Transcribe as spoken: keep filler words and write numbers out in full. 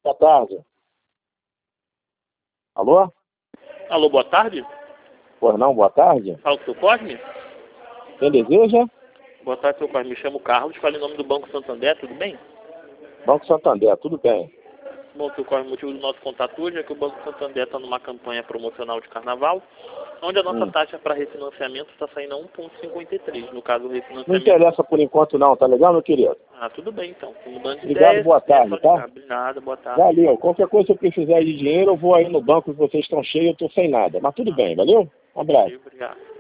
Boa tarde. Alô? Alô, boa tarde. Pois não, boa tarde. Fala com o seu Cosme? Quem deseja? Boa tarde, seu Cosme. Me chamo Carlos, falo em nome do Banco Santander, tudo bem? Banco Santander, tudo bem. Bom, seu Cosme, o motivo do nosso contato hoje é que o Banco Santander está numa campanha promocional de carnaval, onde a nossa Hum. taxa para refinanciamento está saindo a um vírgula cinquenta e três. No caso, o Não refinanciamento... interessa por enquanto não, tá legal, meu querido? Ah, tudo bem, então. Tem mudando de Obrigado, ideia, boa é tarde, só tá? ligar. Obrigado, boa tarde. Valeu. Qualquer coisa que eu precisar de dinheiro, eu vou aí no banco que vocês estão cheios, eu tô sem nada. Mas tudo Ah, bem, valeu? Um abraço. obrigado.